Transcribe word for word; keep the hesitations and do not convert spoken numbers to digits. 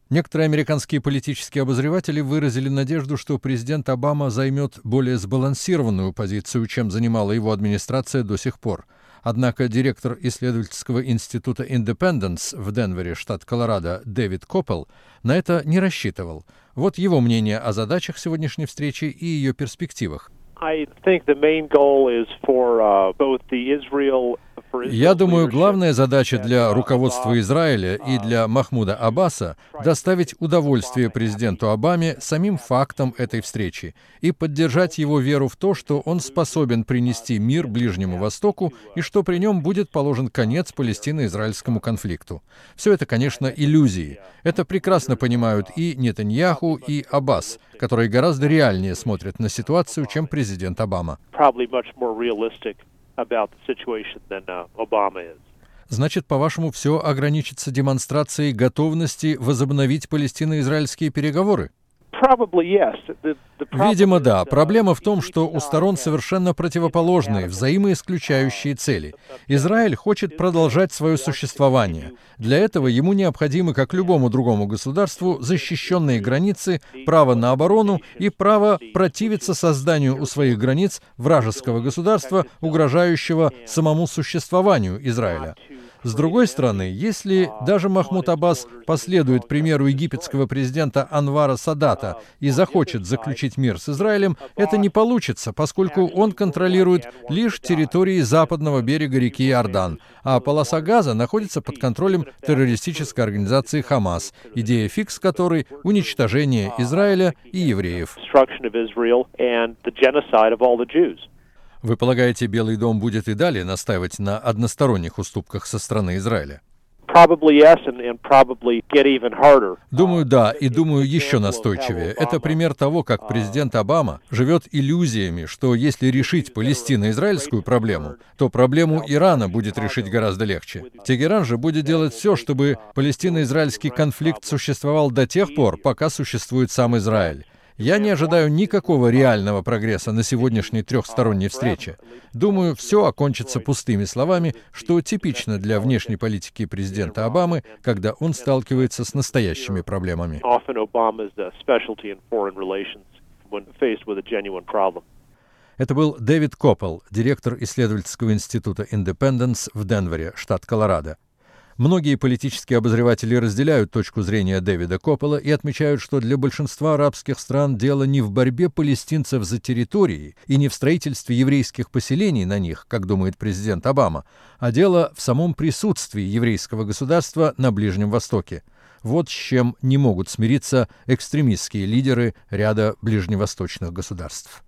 Некоторые американские политические обозреватели выразили надежду, что президент Обама займет более сбалансированную позицию, чем занимала его администрация до сих пор. Однако директор исследовательского института Independence в Денвере, штат Колорадо, Дэвид Коппел на это не рассчитывал. Вот его мнение о задачах сегодняшней встречи и ее перспективах. Я думаю, главная задача для руководства Израиля и для Махмуда Аббаса – доставить удовольствие президенту Обаме самим фактом этой встречи и поддержать его веру в то, что он способен принести мир Ближнему Востоку и что при нем будет положен конец палестино-израильскому конфликту. Все это, конечно, иллюзии. Это прекрасно понимают и Нетаньяху, и Аббас, которые гораздо реальнее смотрят на ситуацию, чем президент Обама. Значит, по-вашему, все ограничится демонстрацией готовности возобновить палестино-израильские переговоры? Видимо, да. Проблема в том, что у сторон совершенно противоположные, взаимоисключающие цели. Израиль хочет продолжать свое существование. Для этого ему необходимы, как любому другому государству, защищенные границы, право на оборону и право противиться созданию у своих границ вражеского государства, угрожающего самому существованию Израиля. С другой стороны, если даже Махмуд Аббас последует примеру египетского президента Анвара Садата и захочет заключить мир с Израилем, это не получится, поскольку он контролирует лишь территории западного берега реки Иордан, а полоса Газа находится под контролем террористической организации Хамас, идея фикс которой — уничтожение Израиля и евреев. Вы полагаете, Белый дом будет и далее настаивать на односторонних уступках со стороны Израиля? Думаю, да, и думаю, еще настойчивее. Это пример того, как президент Обама живет иллюзиями, что если решить палестино-израильскую проблему, то проблему Ирана будет решить гораздо легче. Тегеран же будет делать все, чтобы палестино-израильский конфликт существовал до тех пор, пока существует сам Израиль. Я не ожидаю никакого реального прогресса на сегодняшней трехсторонней встрече. Думаю, все окончится пустыми словами, что типично для внешней политики президента Обамы, когда он сталкивается с настоящими проблемами. Это был Дэвид Коппел, директор исследовательского института Independence в Денвере, штат Колорадо. Многие политические обозреватели разделяют точку зрения Дэвида Коппела и отмечают, что для большинства арабских стран дело не в борьбе палестинцев за территории и не в строительстве еврейских поселений на них, как думает президент Обама, а дело в самом присутствии еврейского государства на Ближнем Востоке. Вот с чем не могут смириться экстремистские лидеры ряда ближневосточных государств.